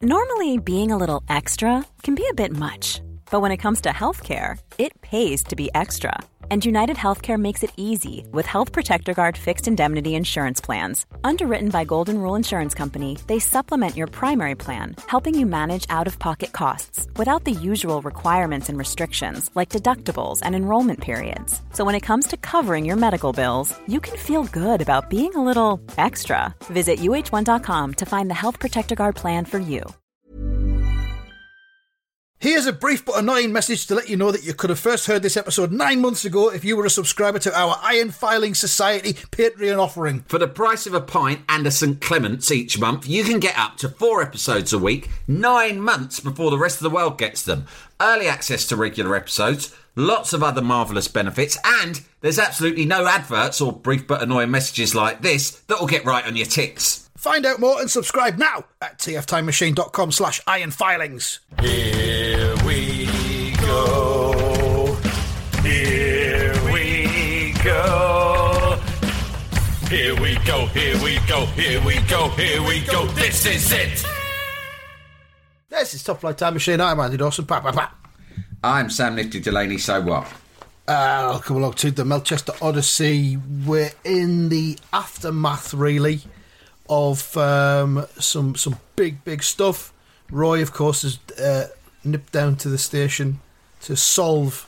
Normally, being a little extra can be a bit much, but when it comes to healthcare, it pays to be extra. And United Healthcare makes it easy with Health Protector Guard fixed indemnity insurance plans. Underwritten by Golden Rule Insurance Company, they supplement your primary plan, helping you manage out-of-pocket costs without the usual requirements and restrictions like deductibles and enrollment periods. So when it comes to covering your medical bills, you can feel good about being a little extra. Visit uh1.com to find the Health Protector Guard plan for you. Here's a brief but annoying message to let you know that you could have first heard this episode 9 months ago if you were a subscriber to our Iron Filing Society Patreon offering. For the price of a pint and a St Clement's each month, you can get up to 4 episodes a week, 9 months before the rest of the world gets them. Early access to regular episodes, lots of other marvellous benefits, and there's absolutely no adverts or brief but annoying messages like this that will get right on your ticks. Find out more and subscribe now at tftimemachine.com/ironfilings. Here we go. Here we go. Here we go. Here we go. Here we go. Here we go. This is it. This is Top Flight Time Machine. I'm Andy Dawson. I'm Sam Nifty Delaney, so what? Welcome along to the Melchester Odyssey. We're in the aftermath, really, of some big stuff. Roy, of course, has nipped down to the station to solve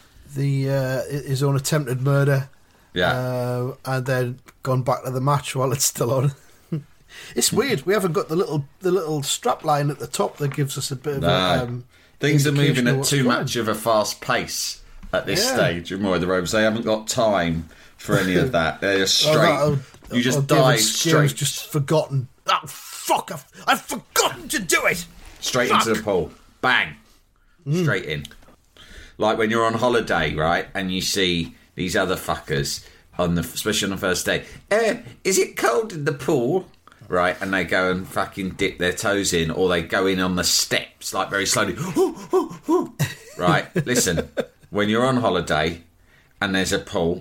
his own attempted murder. Yeah. And then gone back to the match while it's still on. It's weird. We haven't got the little strap line at the top that gives us a bit of things are moving at too going. much of a fast pace at this stage. More of the ropes. They haven't got time for any of that. They're just straight. You just dive straight. Just forgotten. Oh, fuck. I've forgotten to do it. Straight into the pool. Bang. Straight in. Like when you're on holiday, right? And you see these other fuckers, especially on the first day. Is it cold in the pool? Right? And they go and fucking dip their toes in, or they go in on the steps, like very slowly. Right? Listen, when you're on holiday and there's a pool,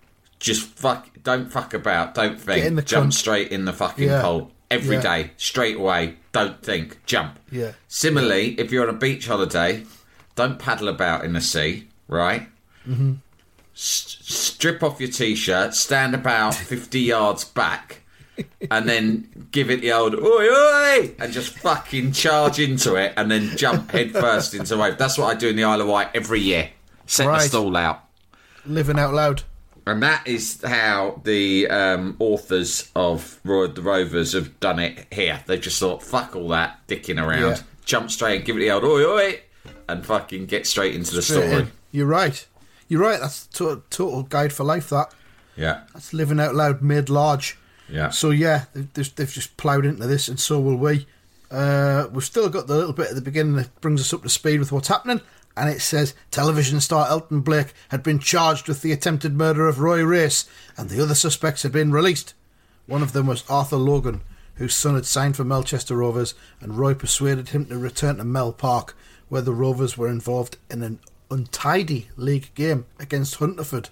don't fuck about, don't think, jump straight in the fucking pool every day, straight away, don't think, jump. Yeah. Similarly, if you're on a beach holiday, don't paddle about in the sea, right? Mm-hmm. Strip off your t-shirt, stand about 50 yards back, and then give it the old oi oi, and just fucking charge into it, and then jump head first into a wave. That's what I do in the Isle of Wight every year. Set the stall out. Living out loud. And that is how the authors of Roy the Rovers have done it here. They've just thought, fuck all that dicking around. Jump straight and give it the old oi oi, and fucking get straight into the story. You're right. That's total guide for life, that. Yeah. That's living out loud made large. Yeah. So, they've just ploughed into this, and so will we. We've still got the little bit at the beginning that brings us up to speed with what's happening. And it says television star Elton Blake had been charged with the attempted murder of Roy Race, and the other suspects had been released. One of them was Arthur Logan, whose son had signed for Melchester Rovers, and Roy persuaded him to return to Mel Park, where the Rovers were involved in an untidy league game against Hunterford.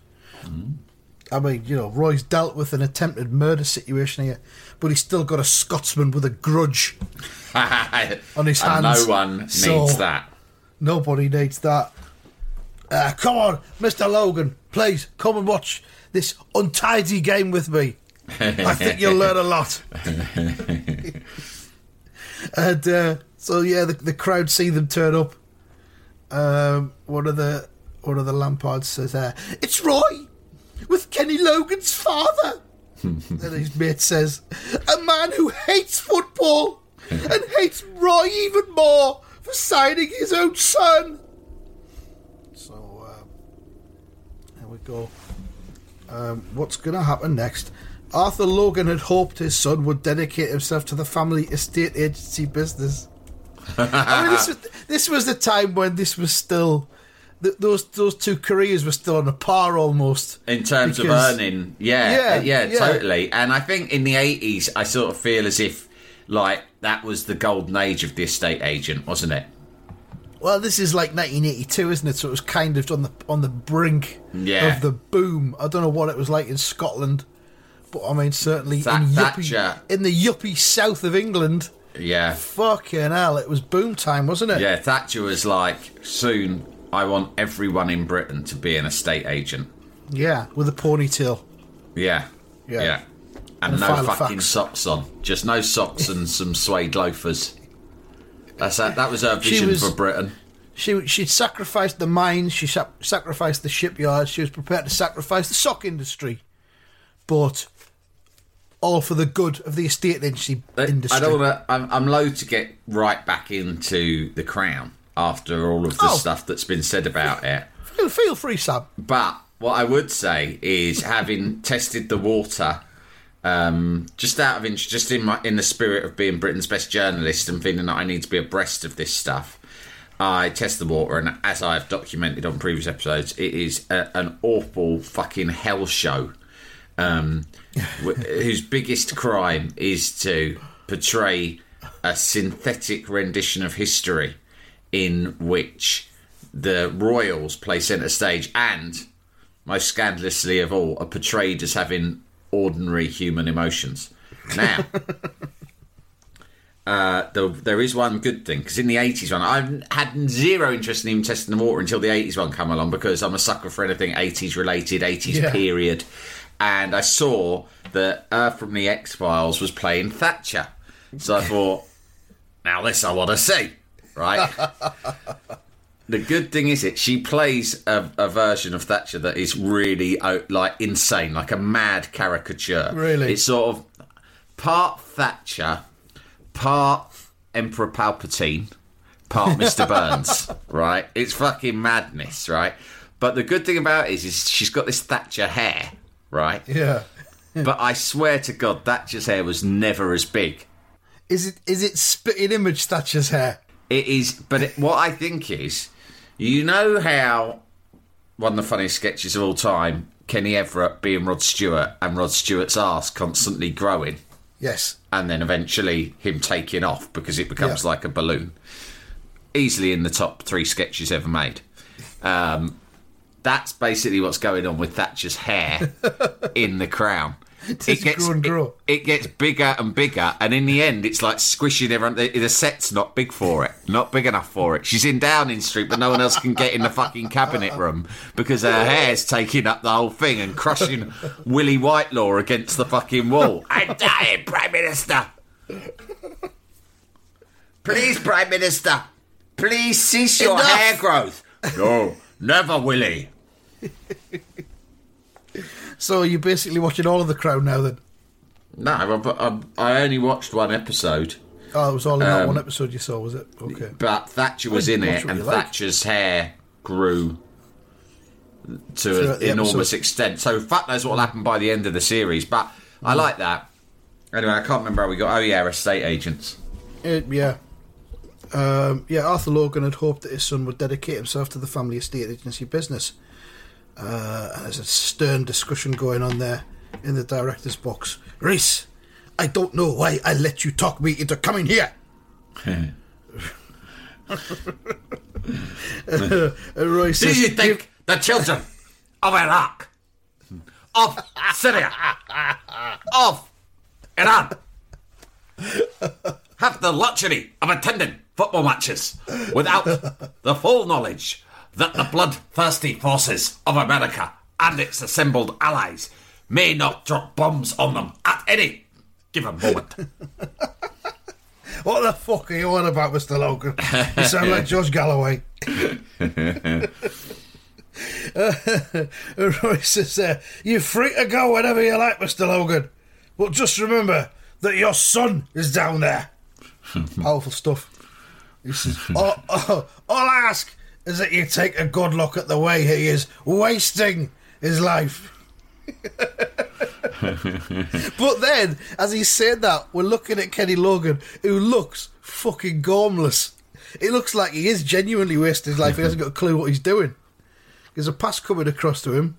I mean, Roy's dealt with an attempted murder situation here, but he's still got a Scotsman with a grudge on his hands. And no one needs that. Nobody needs that. Come on, Mr. Logan, please come and watch this untidy game with me. I think you'll learn a lot. And the crowd see them turn up. One of the Lampards says, "It's Roy with Kenny Logan's father." And his mate says, "A man who hates football and hates Roy even more for signing his own son." So, there we go. What's going to happen next? Arthur Logan had hoped his son would dedicate himself to the family estate agency business. I mean, this was the time when this was still... Those two careers were still on a par almost. In terms of earning. Yeah, totally. And I think in the 80s, I sort of feel as if that was the golden age of the estate agent, wasn't it? Well, this is like 1982, isn't it? So it was kind of on the brink of the boom. I don't know what it was like in Scotland, but I mean certainly in the yuppie south of England, Yeah. Fucking hell, it was boom time, wasn't it? Yeah, Thatcher was like, soon I want everyone in Britain to be an estate agent. Yeah, with a ponytail. Yeah. Yeah. And And a no file of fucking facts. socks on. Just no socks and some suede loafers. That was her vision for Britain. She'd sacrificed the mines, she sacrificed the shipyards, she was prepared to sacrifice the sock industry. But all for the good of the estate industry. I don't want to. I'm loath to get right back into The Crown after all of the stuff that's been said about it. Feel free, Sam. But what I would say is, having tested the water, just out of interest, just in the spirit of being Britain's best journalist and feeling that I need to be abreast of this stuff, I test the water, and as I've documented on previous episodes, it is an awful fucking hell show. Whose biggest crime is to portray a synthetic rendition of history in which the royals play centre stage and, most scandalously of all, are portrayed as having ordinary human emotions. Now, there is one good thing, because in the 80s one, I had zero interest in even testing the water until the 80s one came along, because I'm a sucker for anything 80s related, 80s period. And I saw that from the X-Files was playing Thatcher. So I thought, now this I want to see, right? The good thing is she plays a version of Thatcher that is really like insane, like a mad caricature. Really? It's sort of part Thatcher, part Emperor Palpatine, part Mr. Burns, right? It's fucking madness, right? But the good thing about it is she's got this Thatcher hair, right? Yeah. But I swear to God, Thatcher's hair was never as big. Is it spitting image Thatcher's hair? It is, but what I think is, you know how one of the funniest sketches of all time, Kenny Everett being Rod Stewart and Rod Stewart's arse constantly growing, Yes. and then eventually him taking off because it becomes like a balloon. Easily in the top 3 sketches ever made. That's basically what's going on with Thatcher's hair in The Crown. It gets bigger and bigger, and in the end, it's like squishing everyone. The set's not big for it, not big enough for it. She's in Downing Street, but no one else can get in the fucking cabinet room because her hair's taking up the whole thing and crushing Willie Whitelaw against the fucking wall. I'm dying, Prime Minister. Please, Prime Minister. Please cease your hair growth. No, never, Willie. So you're basically watching all of The Crown now, then? No, I only watched one episode. Oh, it was all in that one episode you saw, was it? Okay. But Thatcher was in it, and Thatcher's hair grew to an enormous extent. So fuck knows what will happen by the end of the series. But I like that. Anyway, I can't remember how we got... Oh, yeah, estate agents. Arthur Logan had hoped that his son would dedicate himself to the family estate agency business. And there's a stern discussion going on there in the director's box. Reese, I don't know why I let you talk me into coming here. Roy says, do you think the children of Iraq, of Syria, of Iran have the luxury of attending football matches without the full knowledge that the bloodthirsty forces of America and its assembled allies may not drop bombs on them at any given moment? What the fuck are you on about, Mr. Logan? You sound like George Galloway. Roy says, you're free to go whenever you like, Mr. Logan. But just remember that your son is down there. Powerful stuff. He says, all I ask is that you take a good look at the way he is wasting his life. But then, as he said that, we're looking at Kenny Logan, who looks fucking gormless. It looks like he is genuinely wasting his life. He hasn't got a clue what he's doing. There's a pass coming across to him.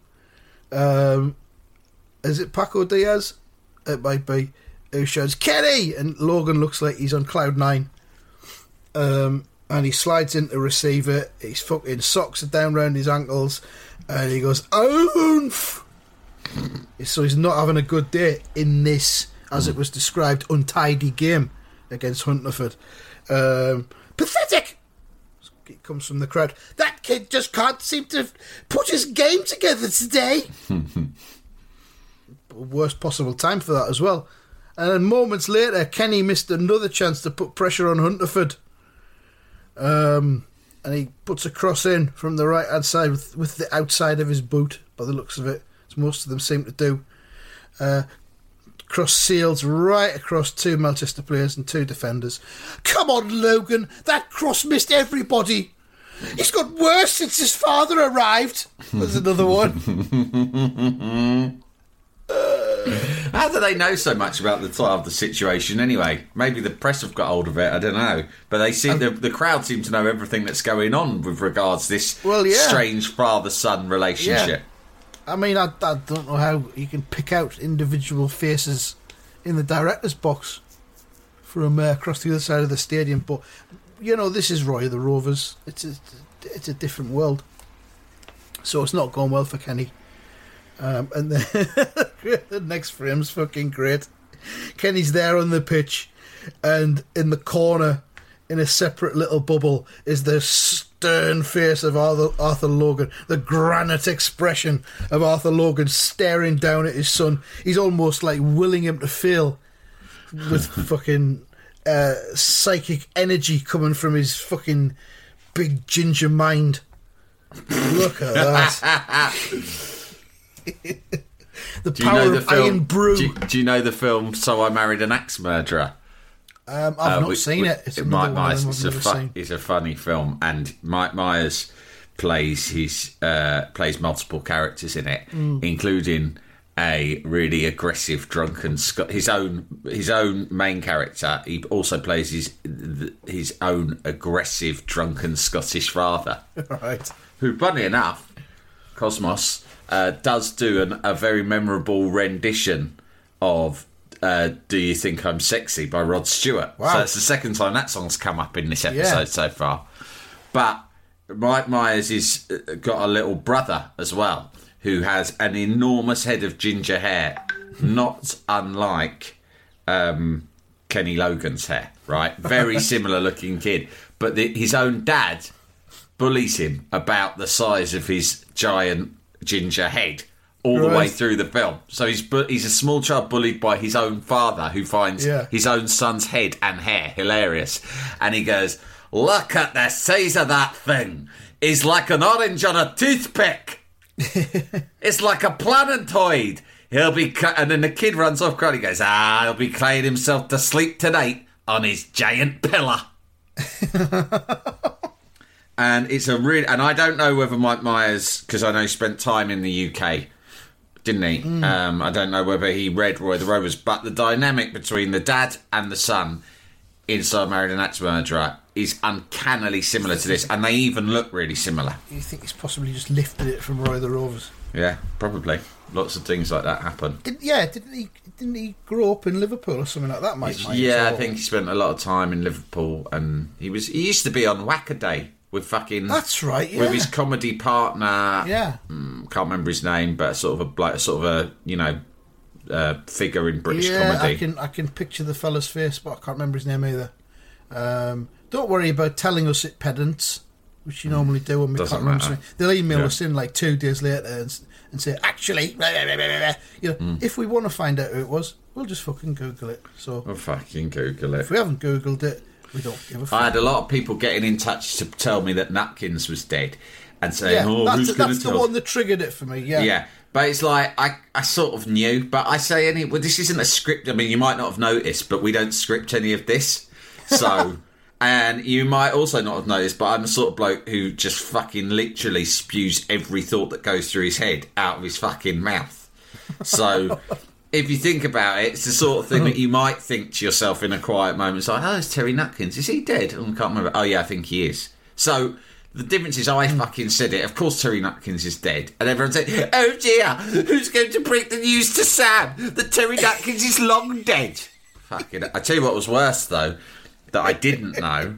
Is it Paco Diaz? It might be. Who shouts, Kenny! And Logan looks like he's on cloud 9. And he slides in to receive it. His fucking socks are down round his ankles. And he goes, oomph! So he's not having a good day in this, as it was described, untidy game against Hunterford. Pathetic! It comes from the crowd. That kid just can't seem to put his game together today. Worst possible time for that as well. And then moments later, Kenny missed another chance to put pressure on Hunterford. And he puts a cross in from the right-hand side with the outside of his boot, by the looks of it, as most of them seem to do. Cross sails right across 2 Manchester players and 2 defenders. Come on, Logan, that cross missed everybody. He's got worse since his father arrived. There's another one. How do they know so much about the situation anyway? Maybe the press have got hold of it, I don't know. But they seem the crowd seem to know everything that's going on with regards to this strange father-son relationship. Yeah. I mean, I don't know how you can pick out individual faces in the director's box from across the other side of the stadium, but, you know, this is Roy of the Rovers. It's a different world. So it's not going well for Kenny. And then the next frame's fucking great. Kenny's there on the pitch, and in the corner, in a separate little bubble, is the stern face of Arthur Logan, the granite expression of Arthur Logan staring down at his son. He's almost like willing him to fail with fucking psychic energy coming from his fucking big ginger mind. Look at that. The power of Iron Brew. Do you know the film So I Married an Axe Murderer? I've not seen it. It's Mike Myers. It's a funny film, and Mike Myers plays multiple characters in it, including a really aggressive drunken his own main character. He also plays his own aggressive drunken Scottish father, right? Who, funny enough, Cosmos does do a very memorable rendition of Do You Think I'm Sexy by Rod Stewart. Wow. So it's the second time that song's come up in this episode so far. But Mike Myers has got a little brother as well who has an enormous head of ginger hair, not unlike Kenny Logan's hair, right? Very similar looking kid. But his own dad bullies him about the size of his giant ginger head all the way through the film. So he's a small child bullied by his own father, who finds his own son's head and hair hilarious. And he goes, "Look at the size of that thing. He's like an orange on a toothpick. It's like a planetoid. He'll be..." And then the kid runs off crying. He goes, he'll be crying himself to sleep tonight on his giant pillow. And it's a real... And I don't know whether Mike Myers, because I know he spent time in the UK, didn't he? I don't know whether he read Roy the Rovers, but the dynamic between the dad and the son in So I Married an Axe Murderer is uncannily similar to this, and they even look really similar. You think he's possibly just lifted it from Roy the Rovers? Yeah, probably. Lots of things like that happen. Didn't he grow up in Liverpool or something like that, Mike Myers? Yeah, I think he spent a lot of time in Liverpool, and he used to be on Whack-A-Day with fucking... That's right, yeah. With his comedy partner. Yeah. Can't remember his name, but sort of a figure in British comedy. I can picture the fella's face, but I can't remember his name either. Don't worry about telling us it, pedants, which you normally do when we Doesn't can't remember matter. something. They'll email us in like 2 days later and say, actually, if we want to find out who it was, we'll just fucking Google it. So We'll fucking Google it. if we haven't Googled it, we don't give a fuck. I had a lot of people getting in touch to tell me that Nutkins was dead and saying, that's who's going to the tell? one that triggered it for me, Yeah, but it's like, I sort of knew, but I say this isn't a script. I mean, you might not have noticed, but we don't script any of this. So, and you might also not have noticed, but I'm the sort of bloke who just fucking literally spews every thought that goes through his head out of his fucking mouth. So... If you think about it, it's the sort of thing that you might think to yourself in a quiet moment. It's like, it's Terry Nutkins. Is he dead? I can't remember. Oh, yeah, I think he is. So the difference is I fucking said it. Of course Terry Nutkins is dead. And everyone said, oh, dear, who's going to break the news to Sam that Terry Nutkins is long dead? Fucking... I tell you what was worse, though, that I didn't know.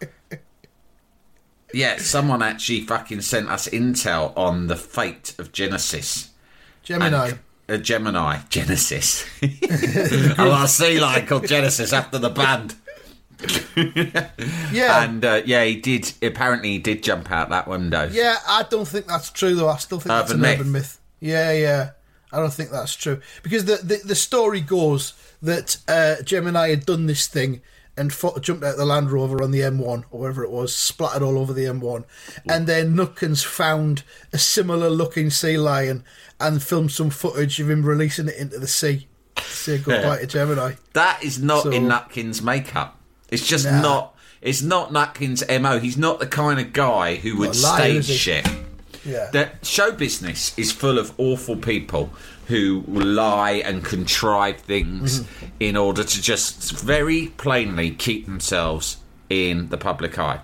Yeah, someone actually fucking sent us intel on the fate of Genesis. Gemini. Gemini, Genesis. I want a sea lion called Genesis after the band. Yeah. And he did. Apparently, he did jump out that window. Yeah, I don't think that's true, though. I still think that's an urban myth. Yeah. I don't think that's true. Because the story goes that Gemini had done this thing and jumped out the Land Rover on the M1, or wherever it was, splattered all over the M1. And then Nutkins found a similar-looking sea lion and filmed some footage of him releasing it into the sea to say goodbye to Gemini. That is not in Nutkins' makeup. It's just not... It's not Nutkins' MO. He's not the kind of guy who would stage shit. Yeah. The show business is full of awful people who lie and contrive things in order to just very plainly keep themselves in the public eye.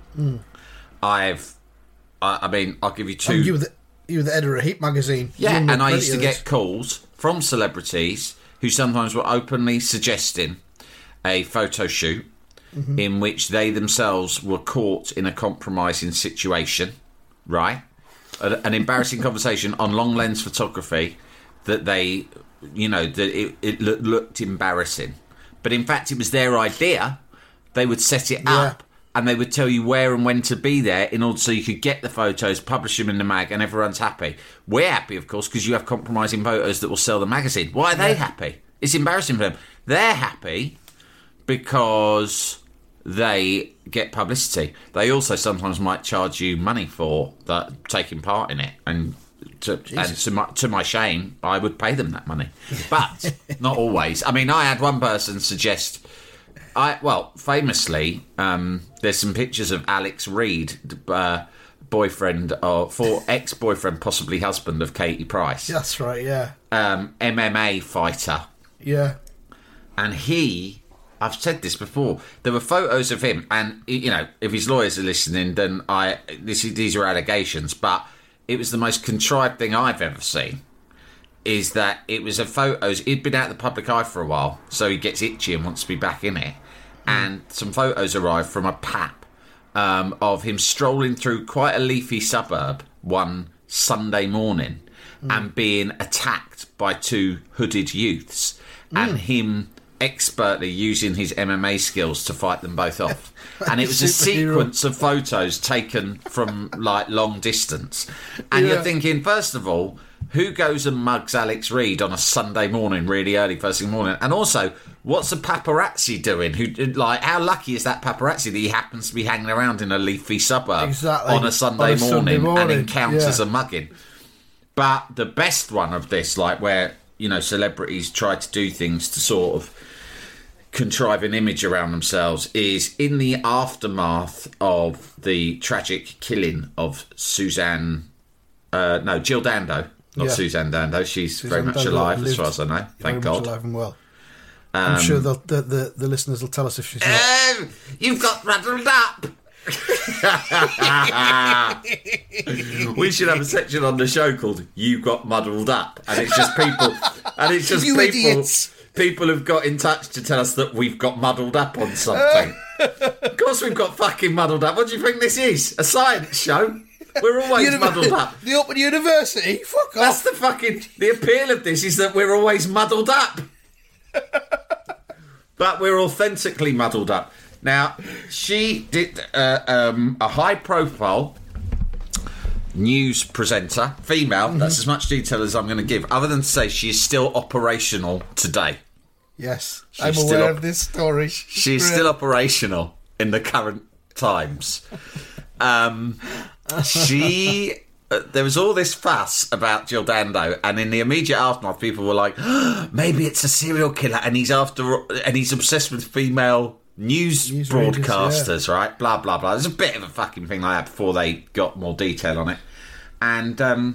I mean, I'll give you two. You were the editor of Heat magazine. Yeah, and I used to get calls from celebrities who sometimes were openly suggesting a photo shoot in which they themselves were caught in a compromising situation, right? An embarrassing conversation on long lens photography that they, that it looked embarrassing. But in fact, it was their idea. They would set it up and they would tell you where and when to be there in order so you could get the photos, publish them in the mag, and everyone's happy. We're happy, of course, because you have compromising photos that will sell the magazine. Why are they happy? It's embarrassing for them. They're happy because they get publicity. They also sometimes might charge you money for that, taking part in it, and to my shame, I would pay them that money, but not always. I mean, I had one person suggest, famously, there's some pictures of Alex Reid, ex-boyfriend, possibly husband of Katie Price. That's right, yeah. MMA fighter. Yeah. And I've said this before, there were photos of him, and, if his lawyers are listening, then these are allegations, but it was the most contrived thing I've ever seen, is that it was he'd been out of the public eye for a while, so he gets itchy and wants to be back in it, and some photos arrived from a pap of him strolling through quite a leafy suburb one Sunday morning and being attacked by two hooded youths, and him expertly using his MMA skills to fight them both off. And it was a sequence of photos taken from long distance. And you're thinking, first of all, who goes and mugs Alex Reid on a Sunday morning, really early, first thing morning? And also, what's a paparazzi doing? How lucky is that paparazzi that he happens to be hanging around in a leafy suburb on a Sunday morning and encounters a mugging? But the best one of this, where celebrities try to do things to sort of contrive an image around themselves, is in the aftermath of the tragic killing of Jill Dando, not Suzanne Dando. She's very much alive, as far as I know. Thank God. Alive and well. I'm sure the listeners will tell us if she's not. You've got muddled up. We should have a section on the show called "You Got Muddled Up," and it's just people, people who've got in touch to tell us that we've got muddled up on something. Of course, we've got fucking muddled up. What do you think this is? A science show? We're always muddled up. The Open University? Fuck off. That's the appeal of this is that we're always muddled up, but we're authentically muddled up. Now, she did a high-profile news presenter, female. That's as much detail as I'm going to give, other than to say she is still operational today. Yes, I'm aware of this story. She's still operational in the current times. There was all this fuss about Jill Dando, and in the immediate aftermath, people were like, maybe it's a serial killer, and he's obsessed with female news broadcasters, right? Blah, blah, blah. There's a bit of a fucking thing like that before they got more detail on it. And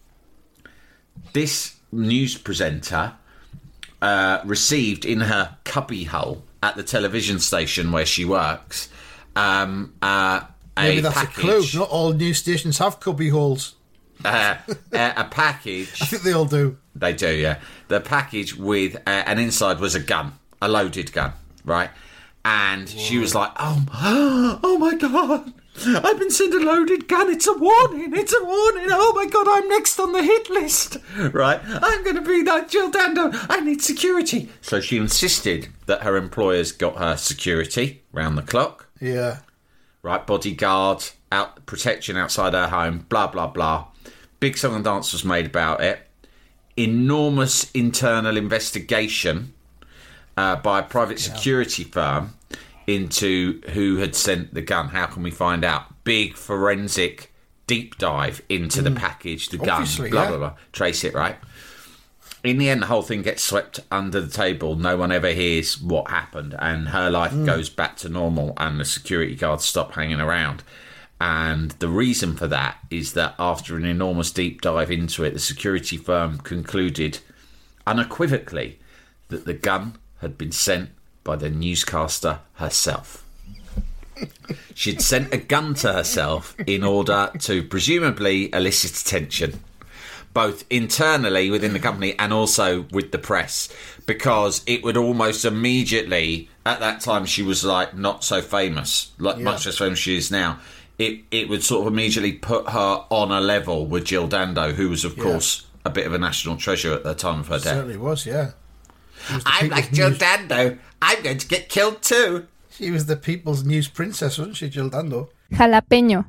this news presenter received in her cubbyhole at the television station where she works maybe that's package. A clue. Not all news stations have cubby holes. A package. I think they all do. They do, yeah. The package with and inside was a gun, a loaded gun, right? And she was like, oh my God, I've been sent a loaded gun. It's a warning. It's a warning. Oh, my God, I'm next on the hit list. Right? I'm going to be that Jill Dando. I need security. So she insisted that her employers got her security round the clock. Yeah. Right? Bodyguard, protection outside her home, blah, blah, blah. Big song and dance was made about it. Enormous internal investigation by a private security firm into who had sent the gun. How can we find out? Big forensic deep dive into the package, the gun, blah, blah, blah. Trace it, right? In the end, the whole thing gets swept under the table. No one ever hears what happened, and her life goes back to normal, and the security guards stop hanging around. And the reason for that is that after an enormous deep dive into it, the security firm concluded unequivocally that the gun had been sent by the newscaster herself. She'd sent a gun to herself in order to presumably elicit attention, both internally within the company and also with the press, because it would almost immediately, at that time she was like not so famous, like much less famous she is now, it would sort of immediately put her on a level with Jill Dando, who was of course a bit of a national treasure at the time of her death. Certainly was, yeah. I'm like Jill Dando. I'm going to get killed too. She was the people's news princess, wasn't she, Jill Dando? Jalapeño.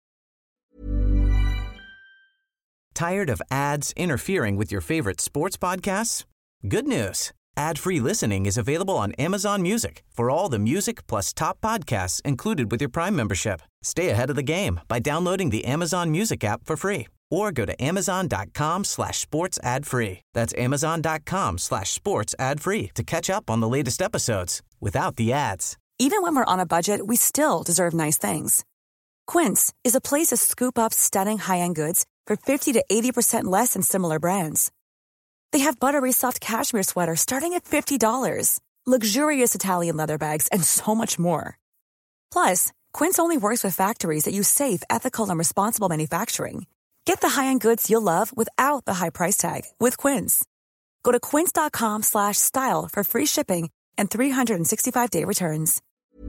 Tired of ads interfering with your favorite sports podcasts? Good news. Ad-free listening is available on Amazon Music for all the music plus top podcasts included with your Prime membership. Stay ahead of the game by downloading the Amazon Music app for free or go to amazon.com/sports ad free. That's amazon.com/sports ad free to catch up on the latest episodes without the ads. Even when we're on a budget, we still deserve nice things. Quince is a place to scoop up stunning high-end goods for 50 to 80% less than similar brands. They have buttery soft cashmere sweaters starting at $50, luxurious Italian leather bags, and so much more. Plus, Quince only works with factories that use safe, ethical, and responsible manufacturing. Get the high-end goods you'll love without the high price tag with Quince. Go to quince.com/style for free shipping and 365-day returns.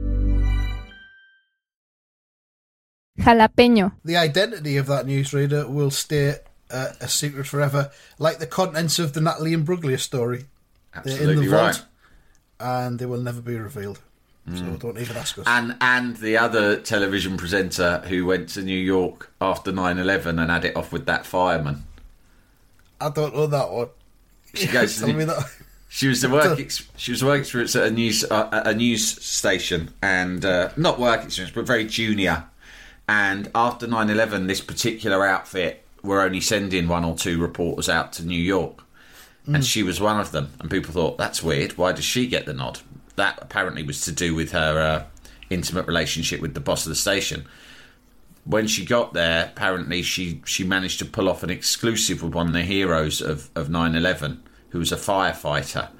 Jalapeño. The identity of that newsreader will stay a secret forever, like the contents of the Natalie Imbruglia story. Absolutely. They're in the vault, right. and they will never be revealed. So don't even ask us. And the other television presenter who went to New York after 9/11 and had it off with that fireman. I don't know that one. She goes. Tell me that. She was working experience at a news station, and not work experience, but very junior. And after 9/11, this particular outfit were only sending 1 or 2 reporters out to New York, and she was one of them. And people thought, that's weird. Why does she get the nod? That apparently was to do with her intimate relationship with the boss of the station. When she got there, apparently she managed to pull off an exclusive with one of the heroes of 9/11, who was a firefighter.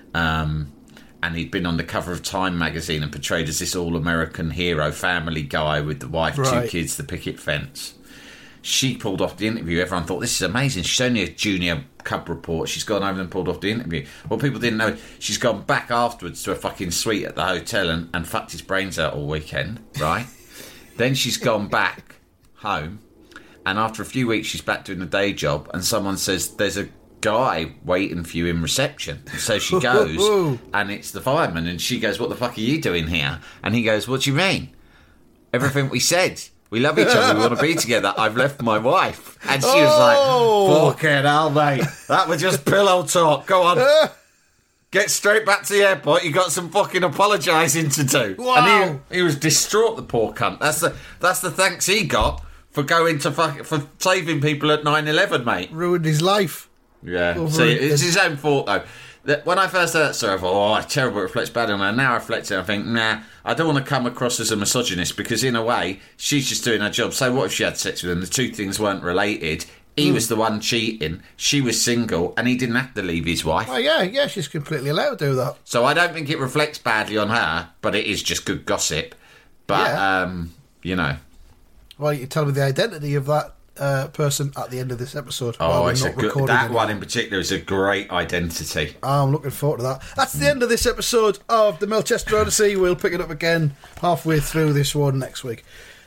And he'd been on the cover of Time magazine and portrayed as this all-American hero, family guy with the wife, 2 kids, the picket fence. She pulled off the interview. Everyone thought, this is amazing. She's only a junior cub reporter. She's gone over and pulled off the interview. Well, people didn't know. She's gone back afterwards to a fucking suite at the hotel and fucked his brains out all weekend, right? Then she's gone back home, and after a few weeks, she's back doing the day job, and someone says, there's a guy waiting for you in reception. So she goes, and it's the fireman, and she goes, what the fuck are you doing here? And he goes, what do you mean? Everything we said. We love each other. We want to be together. I've left my wife. And she was like, fucking hell, mate. That was just pillow talk. Go on. Get straight back to the airport. You got some fucking apologising to do. Wow. And he was distraught, the poor cunt. That's the thanks he got for going to for saving people at 9/11, mate. Ruined his life. Yeah. See, it's his own fault, though. When I first heard that story, I thought, it's terrible, it reflects badly on her. Now I reflect it, I think, nah, I don't want to come across as a misogynist, because in a way, she's just doing her job. So what if she had sex with him? The 2 things weren't related. He was the one cheating, she was single, and he didn't have to leave his wife. Oh, yeah, she's completely allowed to do that. So I don't think it reflects badly on her, but it is just good gossip. But, you know. Well, you tell me the identity of that person at the end of this episode. Oh, it's that one in particular is a great identity. I'm looking forward to that. That's the end of this episode of the Melchester Odyssey. We'll pick it up again halfway through this one next week.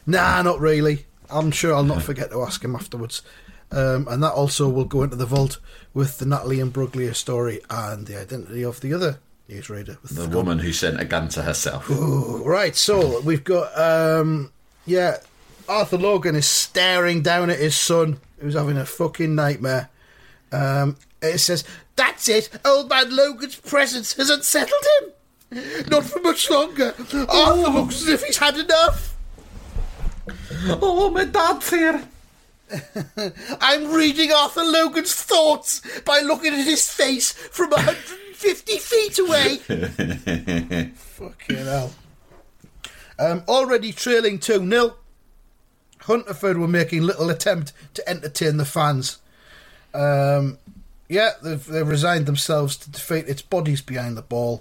Nah, not really. I'm sure I'll not forget to ask him afterwards. And that also will go into the vault with the Natalie Imbruglia story and the identity of the other newsreader. With The woman who sent a gun to herself. Ooh, right, so we've got, Arthur Logan is staring down at his son, who's having a fucking nightmare. It says, "That's it, old man Logan's presence has unsettled him. Not for much longer. Arthur looks as if he's had enough. Oh, my dad's here. I'm reading Arthur Logan's thoughts by looking at his face from 150 feet away." Fucking hell. Already trailing 2-0. Hunterford were making little attempt to entertain the fans. They've resigned themselves to defeat its bodies behind the ball.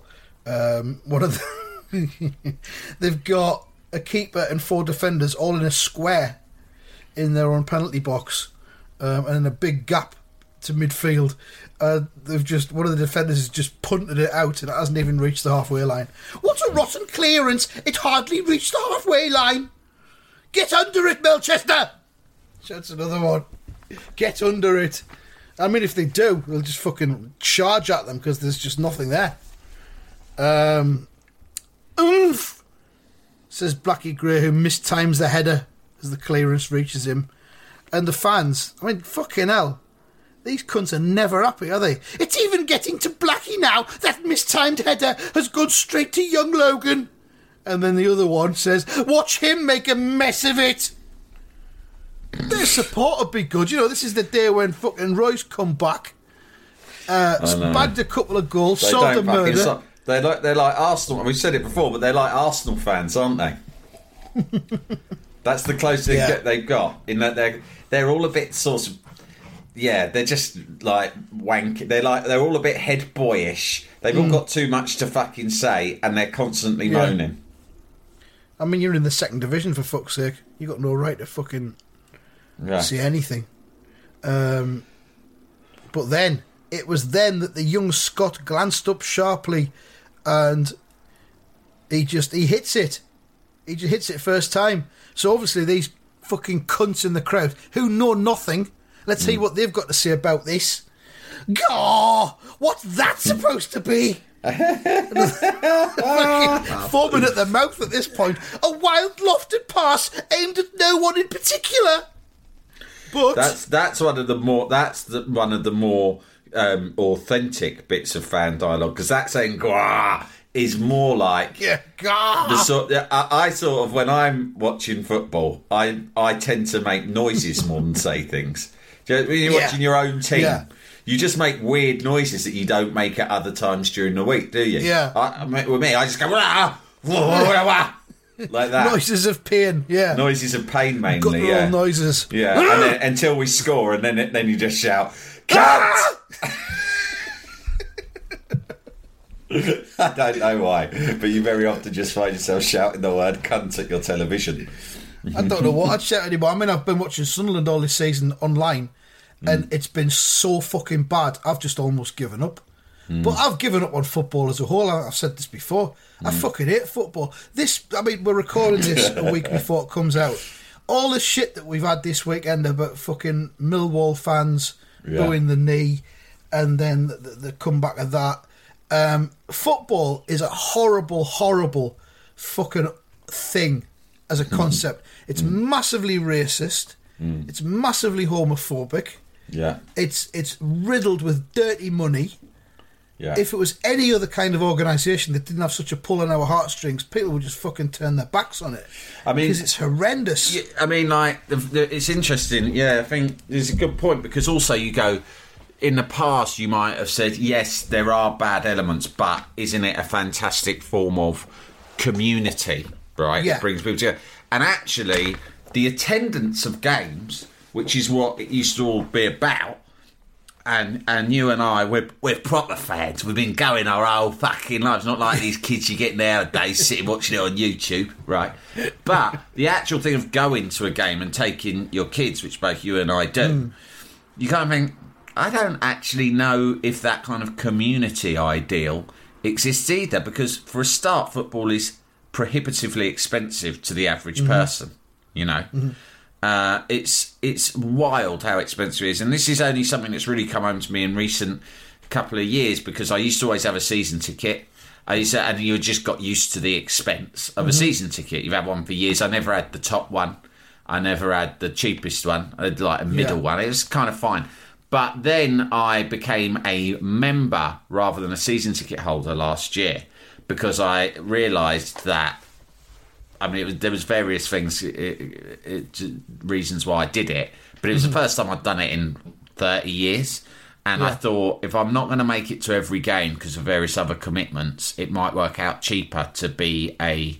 They've got a keeper and 4 defenders all in a square in their own penalty box, and in a big gap to midfield. One of the defenders has just punted it out and it hasn't even reached the halfway line. "What a rotten clearance! It hardly reached the halfway line. Get under it, Melchester!" That's another one. Get under it. I mean, if they do, they'll just fucking charge at them because there's just nothing there. Oomph! Says Blackie Gray, who mistimes the header as the clearance reaches him. And the fans, I mean, fucking hell. These cunts are never happy, are they? "It's even getting to Blackie now. That mistimed header has gone straight to young Logan." And then the other one says, "Watch him make a mess of it." Their support would be good. You know, this is the day when fucking Royce come back, bagged a couple of goals, solved the murder. They're like Arsenal. We've said it before, but they're like Arsenal fans, aren't they? That's the closest they've got. In that they're all a bit sort of, they're just like wank. They're all a bit head boyish. They've all got too much to fucking say, and they're constantly moaning. I mean, you're in the 2nd division, for fuck's sake. You got no right to fucking say anything. But then it was then that the young Scot glanced up sharply, and he hits it. He just hits it first time. So obviously these fucking cunts in the crowd who know nothing. Let's see what they've got to say about this. Gaw! What's that supposed to be? Foaming at the mouth at this point. A wild lofted pass aimed at no one in particular. But that's one of the more authentic bits of fan dialogue, because that saying "Gwah" is more like I sort of, when I'm watching football, I tend to make noises more than say things. When you're watching your own team, you just make weird noises that you don't make at other times during the week, do you? Yeah. With me, I just go "Wah, wah, wah, wah," like that. Noises of pain, Noises of pain mainly, guttural noises. Yeah, and then, until we score, and then you just shout, "Cut!" I don't know why, but you very often just find yourself shouting the word "cunt" at your television. I don't know what I'd shout anymore. I mean, I've been watching Sunderland all this season online, and it's been so fucking bad, I've just almost given up. But I've given up on football as a whole. I've said this before. I fucking hate football. We're recording this a week before it comes out. All the shit that we've had this weekend about fucking Millwall fans booing the knee, and then the comeback of that. Football is a horrible, horrible fucking thing as a concept. It's massively racist. It's massively homophobic. Yeah. It's riddled with dirty money. Yeah. If it was any other kind of organisation that didn't have such a pull on our heartstrings, people would just fucking turn their backs on it. I mean, because it's horrendous. Yeah, I mean, like, it's interesting. Yeah, I think it's a good point, because also you go, in the past you might have said, yes, there are bad elements, but isn't it a fantastic form of community, right? Yeah. It brings people together. And actually, the attendance of games, which is what it used to all be about, and you and I, we're proper fans. We've been going our whole fucking lives. Not like these kids you get nowadays sitting watching it on YouTube, right? But the actual thing of going to a game and taking your kids, which both you and I do, you kind of think, I don't actually know if that kind of community ideal exists either, because for a start, football is prohibitively expensive to the average person. you know. It's wild how expensive it is. And this is only something that's really come home to me in recent couple of years, because I used to always have a season ticket. And you just got used to the expense of a season ticket. You've had one for years. I never had the top one. I never had the cheapest one. I had like a middle one. It was kind of fine. But then I became a member rather than a season ticket holder last year, because I realised that, I mean, there was various things, reasons why I did it, but it was the first time I'd done it in 30 years. And I thought, if I'm not going to make it to every game because of various other commitments, it might work out cheaper to be a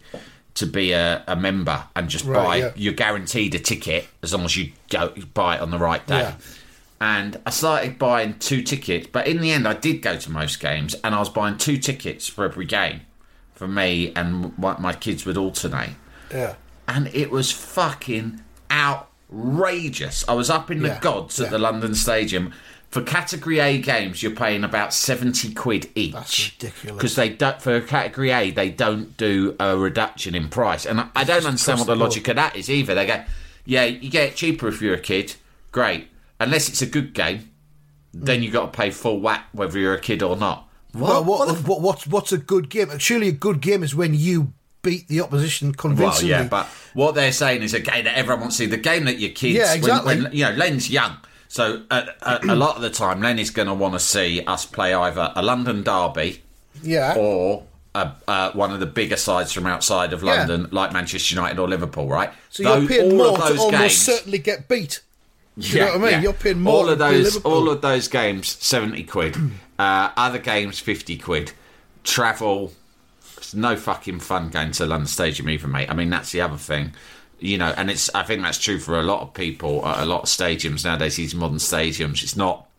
member and just buy. Yeah. You're guaranteed a ticket as long as you go buy it on the right day. Yeah. And I started buying 2 tickets, but in the end, I did go to most games, and I was buying 2 tickets for every game for me, and my kids would alternate. Yeah. And it was fucking outrageous. I was up in the gods at the London Stadium. For Category A games, you're paying about 70 quid each. That's ridiculous. Because they don't, for Category A, they don't do a reduction in price. And I don't understand what the logic of that is either. They go, yeah, you get it cheaper if you're a kid. Great. Unless it's a good game, then you've got to pay full whack whether you're a kid or not. What's a good game? Surely a good game is when you beat the opposition convincingly. Well, yeah, but what they're saying is a game that everyone wants to see. The game that your kids... Yeah, exactly. When Len's young. So a lot of the time, Len is going to want to see us play either a London derby or one of the bigger sides from outside of London, like Manchester United or Liverpool, right? So you're paying more to almost certainly get beat. You know what I mean? Yeah. You're paying more all of those games, 70 quid. Other games, 50 quid. Travel, it's no fucking fun going to London Stadium either, mate. I mean, that's the other thing. You know, and I think that's true for a lot of people at a lot of stadiums nowadays, these modern stadiums. It's not,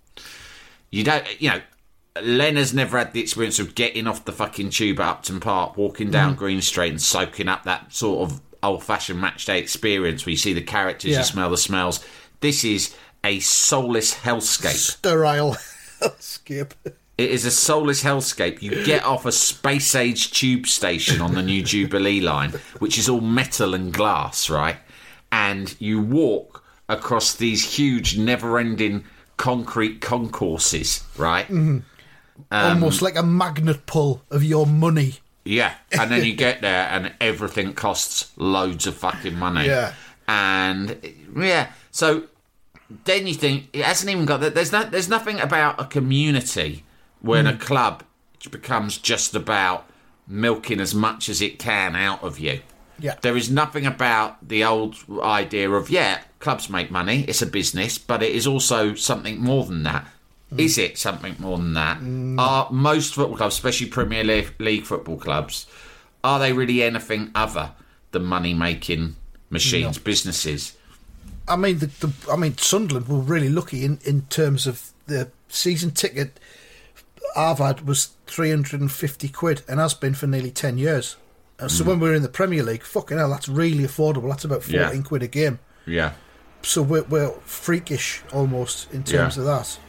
Len has never had the experience of getting off the fucking tube at Upton Park, walking down Green Street and soaking up that sort of old-fashioned matchday experience where you see the characters, you smell the smells. This is a soulless hellscape. Sterile hellscape. It is a soulless hellscape. You get off a space-age tube station on the new Jubilee line, which is all metal and glass, right? And you walk across these huge, never-ending concrete concourses, right? Mm-hmm. Almost like a magnet pull of your money. Yeah, and then you get there and everything costs loads of fucking money. Yeah. And, so then you think, it hasn't even got that. There's nothing about a community when a club becomes just about milking as much as it can out of you. Yeah. There is nothing about the old idea of, clubs make money, it's a business, but it is also something more than that. Is it something more than that? Are most football clubs, especially Premier League football clubs, are they really anything other than money-making machines, businesses? I mean, Sunderland were really lucky in terms of the season ticket I've had was 350 quid and has been for nearly 10 years. So when we were in the Premier League, fucking hell, that's really affordable. That's about 14 quid a game. Yeah. So we're freakish almost in terms of that.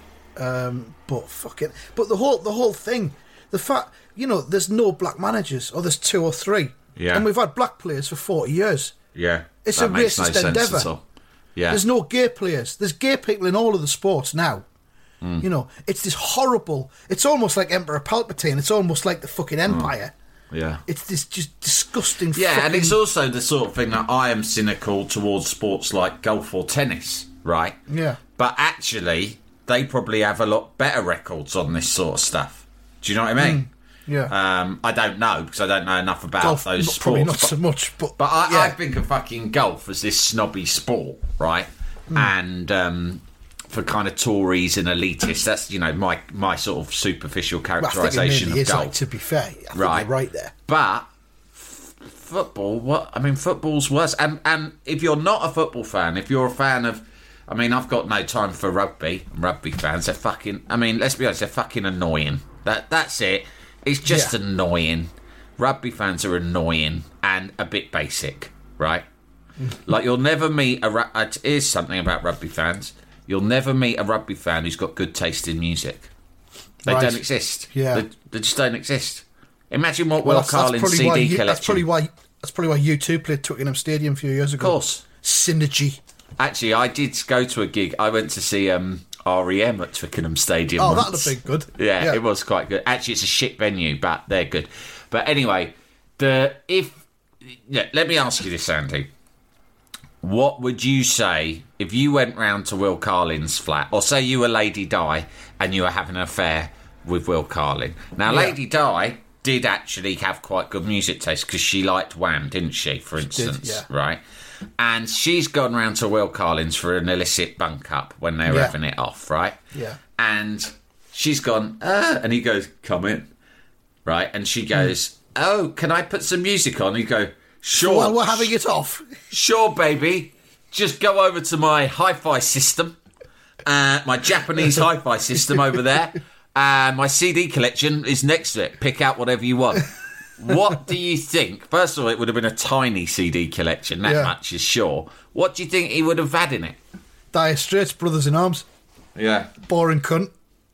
But the whole thing, the fact, there's no black managers, or there's 2 or 3. Yeah. And we've had black players for 40 years. Yeah. It's a racist endeavour. Yeah. There's no gay players. There's gay people in all of the sports now. It's this horrible... It's almost like Emperor Palpatine. It's almost like the fucking Empire. Yeah. It's this just disgusting and it's also the sort of thing that I am cynical towards sports like golf or tennis, right? Yeah. But actually, they probably have a lot better records on this sort of stuff. Do you know what I mean? Yeah. I don't know, because I don't know enough about golf, those sports. Probably not so much, but I think of fucking golf as this snobby sport, right? And... for kind of Tories and elitists, that's my sort of superficial characterisation of golf. To be fair, I think you're right there. But football, football's worse. And if you're not a football fan, if you're a fan of, I've got no time for rugby. Rugby fans, they're fucking. Let's be honest, they're fucking annoying. That's it. It's just annoying. Rugby fans are annoying and a bit basic, right? Like you'll never meet here's something about rugby fans. You'll never meet a rugby fan who's got good taste in music. They don't exist. Yeah. They just don't exist. Imagine what Will Carlin's CD collection... That's probably why U2 played Twickenham Stadium a few years ago. Of course. synergy. Actually, I did go to a gig. I went to see REM at Twickenham Stadium. Oh, once. that'd have been good. Yeah, it was quite good. Actually, it's a shit venue, but they're good. But anyway, let me ask you this, Andy. What would you say if you went round to Will Carlin's flat, or say you were Lady Di and you were having an affair with Will Carlin? Now, Lady Di did actually have quite good music taste because she liked Wham, didn't she, for instance? Right? And she's gone round to Will Carlin's for an illicit bunk up when they were having it off, right? Yeah. And she's gone, and he goes, come in, right? And she goes, oh, can I put some music on? And you go, sure. While we're having it off. Sure, baby. Just go over to my hi-fi system, my Japanese hi-fi system over there. My CD collection is next to it. Pick out whatever you want. What do you think? First of all, it would have been a tiny CD collection. That much is sure. What do you think he would have had in it? Dire Straits, Brothers in Arms. Yeah. Boring cunt.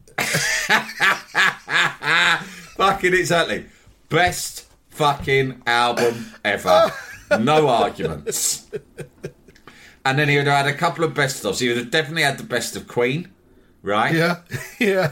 Fucking exactly. Best fucking album ever. No arguments. And then he would have had a couple of best-ofs. He would have definitely had the best of Queen, right? Yeah, yeah.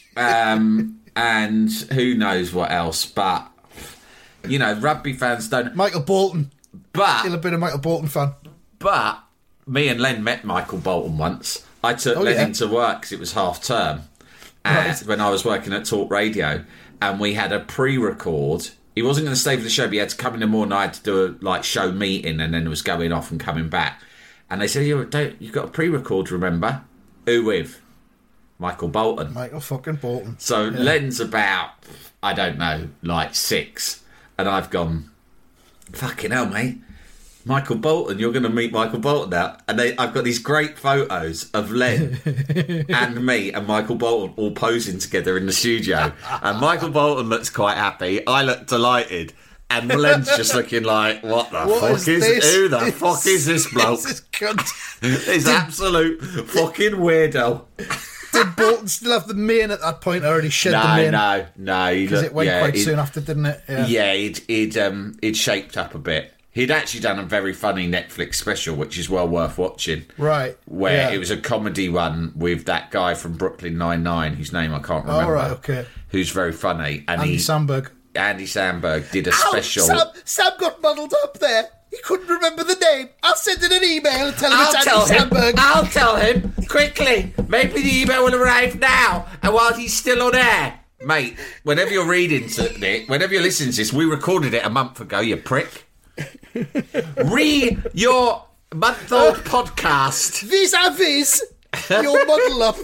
And who knows what else, but, you know, rugby fans don't... Michael Bolton. But... Still a bit of Michael Bolton fan. But me and Len met Michael Bolton once. I took Len into work because it was half-term when I was working at Talk Radio, and we had a pre-record. He wasn't going to stay for the show, but he had to come in the morning. I had to do a show meeting, and then it was going off and coming back. And they said, you've got a pre-record, remember? Who with? Michael Bolton. Michael fucking Bolton. So Len's about, I don't know, 6. And I've gone, fucking hell, mate. Michael Bolton, you're going to meet Michael Bolton now. And I've got these great photos of Len and me and Michael Bolton all posing together in the studio. And Michael Bolton looks quite happy. I look delighted. And Len's just looking like, what the fuck is this? Who the fuck is this bloke? This cunt. He's absolute fucking weirdo. Did Bolton still have the mane at that point, or already shed the mane? No. Because it went quite soon after, didn't it? Yeah, he'd shaped up a bit. He'd actually done a very funny Netflix special, which is well worth watching. Right. Where it was a comedy one with that guy from Brooklyn Nine-Nine, whose name I can't remember. Oh, right, okay. Who's very funny. And Andy Samberg. Andy Samberg did a special. Sam got muddled up there. He couldn't remember the name. I'll send in an email and tell him it's Andy Samberg. I'll tell him quickly. Maybe the email will arrive now, and while he's still on air, mate. Whenever you're listening to this, we recorded it a month ago. You prick. Your month-old podcast. Vis-a-vis your muddle up.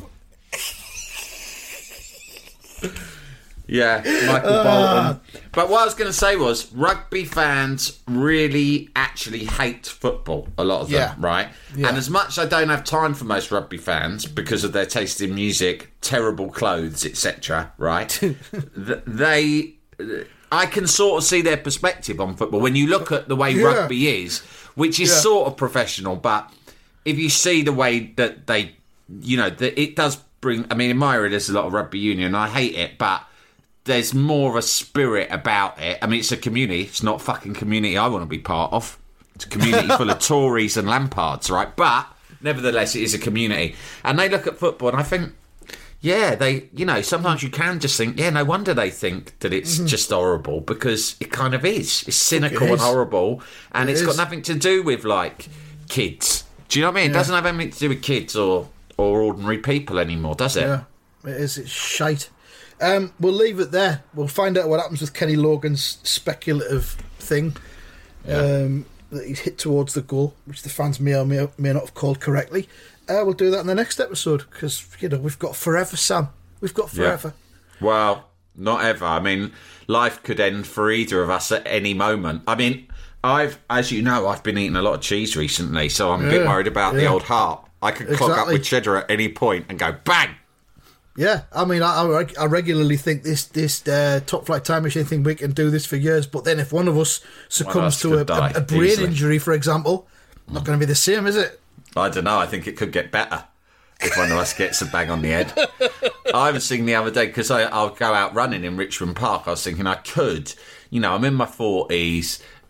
Yeah, Michael Bolton. But what I was going to say was, rugby fans really actually hate football, a lot of them, right? Yeah. And as much as I don't have time for most rugby fans because of their taste in music, terrible clothes, etc., right? I can sort of see their perspective on football. When you look at the way rugby is, which is sort of professional, but if you see the way that they, it does bring... I mean, in my area, there's a lot of rugby union. I hate it, but... there's more of a spirit about it. I mean, it's a community. It's not a fucking community I want to be part of. It's a community full of Tories and Lampards, right? But, nevertheless, it is a community. And they look at football and I think, sometimes you can just think, no wonder they think that it's just horrible, because it kind of is. It's cynical and horrible. And it's got nothing to do with, kids. Do you know what I mean? It doesn't have anything to do with kids or ordinary people anymore, does it? Yeah, it is. It's shite. We'll leave it there. We'll find out what happens with Kenny Logan's speculative thing that he's hit towards the goal, which the fans may or may not have called correctly. We'll do that in the next episode, because we've got forever, Sam. We've got forever. Yeah. Well, not ever. I mean, life could end for either of us at any moment. I mean, I've been eating a lot of cheese recently, so I'm a bit worried about the old heart. I could clog up with cheddar at any point and go bang. Yeah, I mean, I regularly think this Top Flight Time Machine thing, we can do this for years, but then if one of us succumbs to a brain injury, for example, not going to be the same, is it? I don't know. I think it could get better if one of us gets a bang on the head. I was thinking the other day, because I'll go out running in Richmond Park, I was thinking I could, I'm in my 40s,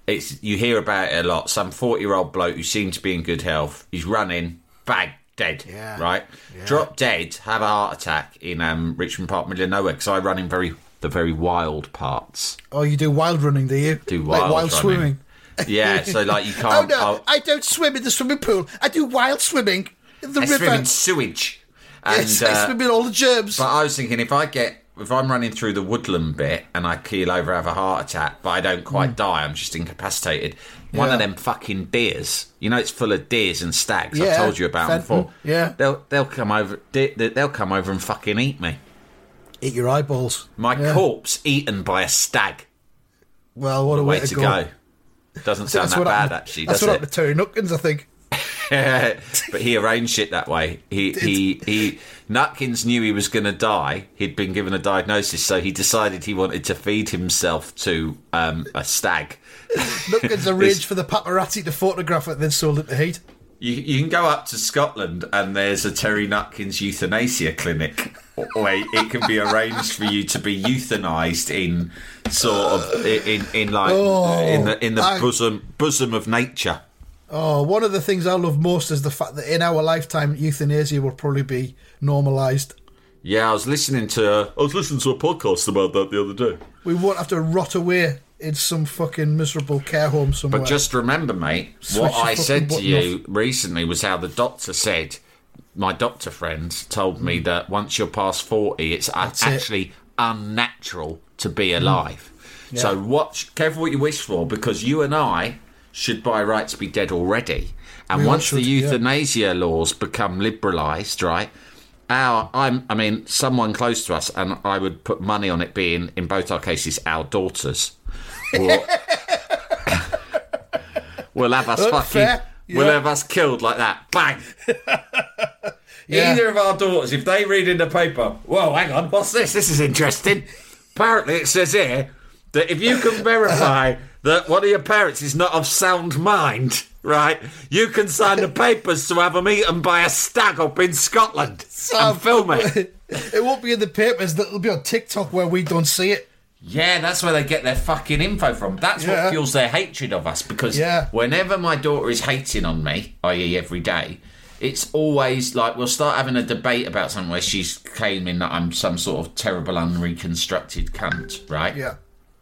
you hear about it a lot. Some 40-year-old bloke who seems to be in good health, he's running, bang, dead, right? Yeah. Drop dead, have a heart attack in Richmond Park, middle of nowhere, because I run in the very wild parts. Oh, you do wild running, do you? Do wild like wild running. Swimming? Yeah, so like you can't... Oh, no, I don't swim in the swimming pool. I do wild swimming in the river. I swim in sewage. And, yes, I swim in all the germs. But I was thinking, if I'm running through the woodland bit and I keel over, have a heart attack, but I don't quite die, I'm just incapacitated. One of them fucking deers, it's full of deers and stags. I've told you about them before. Yeah, they'll come over. They'll come over and fucking eat me. Eat your eyeballs. My corpse eaten by a stag. Well, what a way to go. Doesn't sound that bad, actually. That's what happened to Terry Nutkins, I think. But he arranged it that way. He Nutkins knew he was going to die. He'd been given a diagnosis, so he decided he wanted to feed himself to a stag. Nutkins arranged for the paparazzi to photograph it, then sold it to heat. You can go up to Scotland and there's a Terry Nutkins euthanasia clinic where it can be arranged for you to be euthanised in sort of in the bosom of nature. Oh, one of the things I love most is the fact that in our lifetime euthanasia will probably be normalised. Yeah, I was listening to a podcast about that the other day. We won't have to rot away in some fucking miserable care home somewhere. But just remember, mate, what I said to you recently was how the doctor said, my doctor friend told me that once you're past 40, it's actually unnatural to be alive. Yeah. So careful what you wish for, because you and I should by rights be dead already. And once the euthanasia laws become liberalised, right, someone close to us, and I would put money on it being, in both our cases, our daughters, will have us will have us killed like that. Bang! Either of our daughters, if they read in the paper, whoa, hang on, what's this? This is interesting. Apparently it says here that if you can verify that one of your parents is not of sound mind, right, you can sign the papers to have them eaten by a stag up in Scotland and film it. It won't be in the papers, it'll be on TikTok where we don't see it. Yeah, that's where they get their fucking info from. That's what fuels their hatred of us, because whenever my daughter is hating on me, i.e. every day, it's always like we'll start having a debate about something where she's claiming that I'm some sort of terrible, unreconstructed cunt, right? Yeah.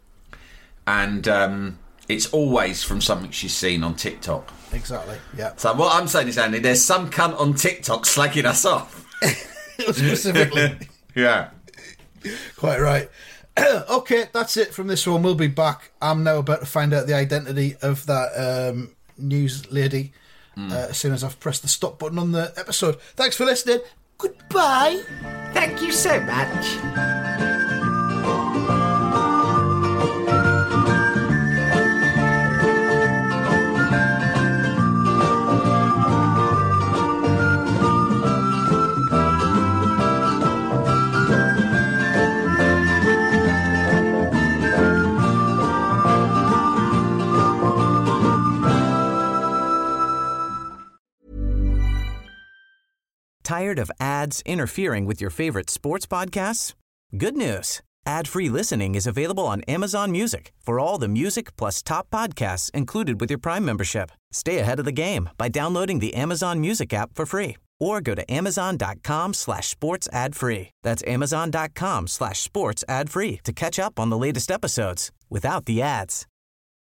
And it's always from something she's seen on TikTok. Exactly, yeah. So what I'm saying is, Andy, there's some cunt on TikTok slagging us off. Specifically. Yeah. Quite right. Okay, that's it from this one. We'll be back. I'm now about to find out the identity of that news lady as soon as I've pressed the stop button on the episode. Thanks for listening. Goodbye. Thank you so much. Tired of ads interfering with your favorite sports podcasts? Good news. Ad-free listening is available on Amazon Music for all the music plus top podcasts included with your Prime membership. Stay ahead of the game by downloading the Amazon Music app for free or go to amazon.com/sports ad free. That's amazon.com/sports ad free to catch up on the latest episodes without the ads.